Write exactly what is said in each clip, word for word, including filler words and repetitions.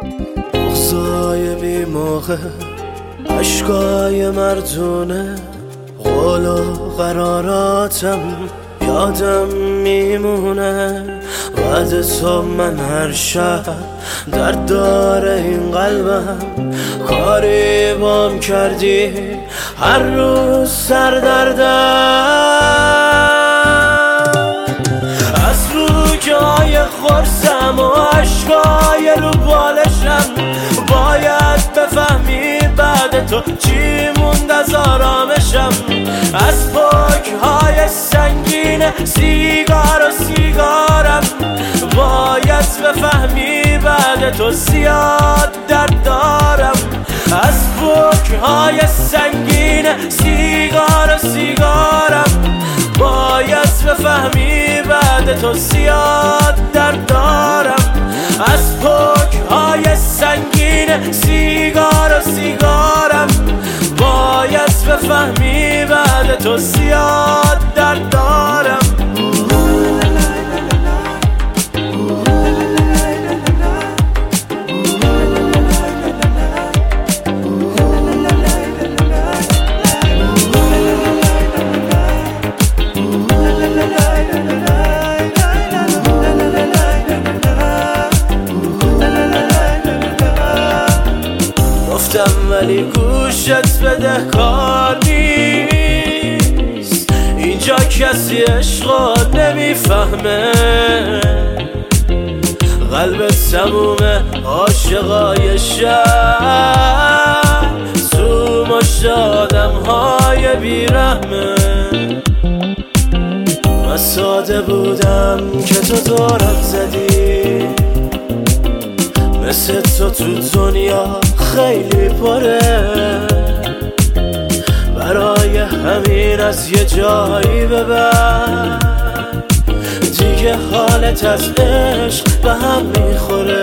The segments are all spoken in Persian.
بغضای بی موقع، عشقای مردونه، قول و قراراتم یادم میمونه. بعد تو من هر شب درد داره این قلبم، کاری بام کردی هر روز سر دردم. از روی خورسم و عشقای رو بالشم، باید بفهمی بعد تو چی موند از آرامشم. از پاکهای سنگین سیگار و سیگارم، باید بفهمی بعد تو زیاد درد دارم. از پاکهای سنگین سیگار و سیگارم، باید بفهمی بعد تو زیاد درد دارم. از پاکهای سنگین سیگار و سیگارم، باید بفهمی بعد تو زیاد درد دارم. ولی گوشت بده کار نیست، اینجا کسی عشقا نمیفهمه. قلب تموم عاشقای شهر تو مشت آدم های بیرحمه. من ساده بودم که تو دورم زدی، مثل تو تو دنیا خیلی پره. برای همین از یه جایی ببر، دیگه حالت از عشق به هم میخوره.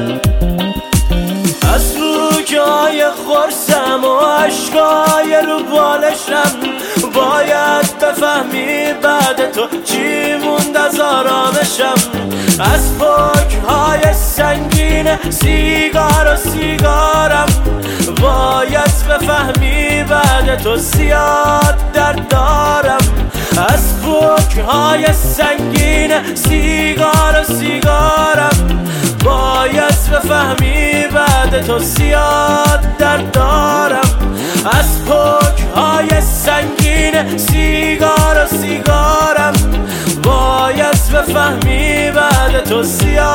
از روی خورسم و عشقای رو بالشم، باید بفهمی بعد تو چی موند از آرامشم. از پاکهای سنگین سیگار و سیگارم، باید بفهمی بعد تو زیاد درد دارم. از پاکهای سنگین سیگار و سیگارم، باید بفهمی بعد تو زیاد درد دارم. از پاکهای سنگین سیگار و سیگارم، باید بفهمی بعد تو زیاد